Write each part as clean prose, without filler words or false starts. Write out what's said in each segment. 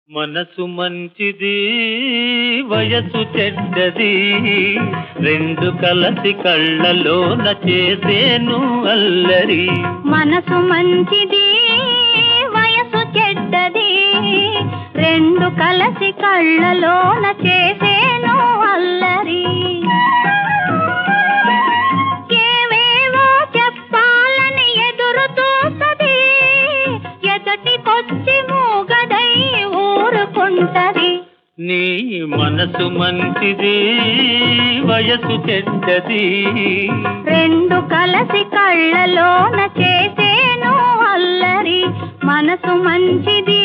మనసు మంచిది వయసు చెడ్డది రెండు కలసి కళ్ళలోన చేసేను అల్లరి. మనసు మంచిది వయసు చెడ్డది రెండు కలసి కళ్ళలోన చేసేను అల్లరి. ఏవేవో చెప్పాలని ఎదురు చూస్తది ఎదటికొచ్చి మూగదై ఊరుకుంటది. నీ మనసు మంచిది వయసు చెడ్డది రెండు కలసి కళ్ళలోన చేసేను అల్లరి. మనసు మంచిది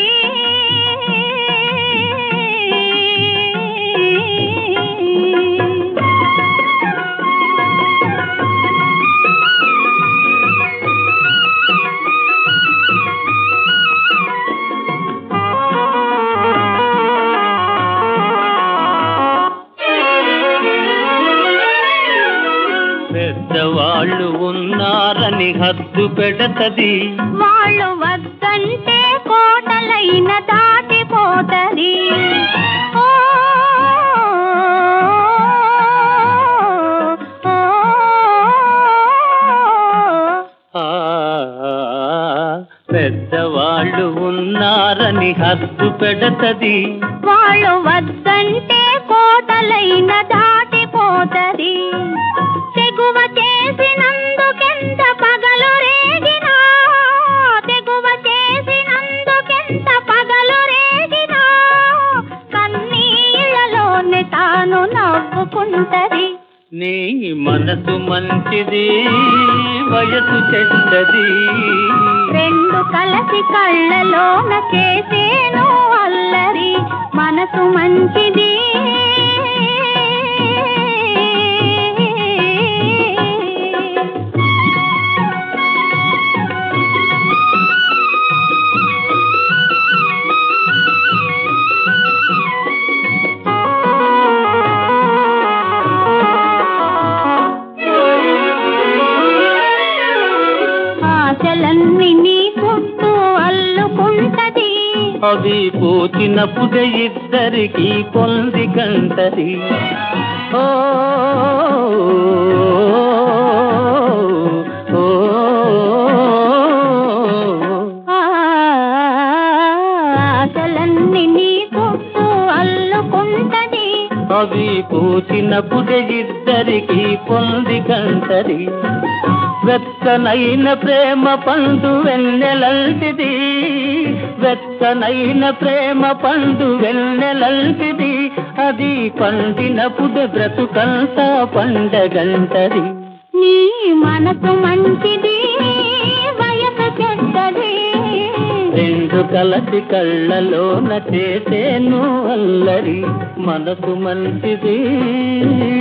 పెద్దవాళ్ళు ఉన్నారని హద్దు పెడతది, వాళ్ళు వద్దంటే కోటలైన దాటిపోతది. ఓ, ఓ, ఆ పెద్దవాళ్ళు ఉన్నారని హద్దు పెడతది, వాళ్ళు వద్దంటే కోటలైన దాటిపోతది. తెగువ చేసినందుకెంత పగలు రేగినా, తెగువ చేసినందుకెంత పగలు రేగినా కన్నీళ్ళలోనే తాను నవ్వుకుంటది. నీ మనసు మంచిది వయసు చెడ్డది రెండు కలసి కళ్ళలోన చేసేను అల్లరి. మనసు మంచిది ఆశలన్నీ నీ చుట్టూ అల్లుకుంటది. అవి పోచినప్పుడే ఇద్దరికి పొంది కంటది. ఓ, ఓ, ఆశలన్నీ నీ చుట్టూ అల్లుకుంటది. అవి పోచినప్పుడే ఇద్దరికి పొంది కంటది. వెచ్చనైన ప్రేమ పండు వెన్నెలంటిది, వెచ్చనైన ప్రేమ పండు వెన్నెలంటిది, అది పండినప్పుడు బ్రతుకంతా పండగంటది. నీ మనసు మంచిది వయసు చెడ్డది రెండు కలసి కళ్ళలోన చేసేను అల్లరి. మనసు మంచిది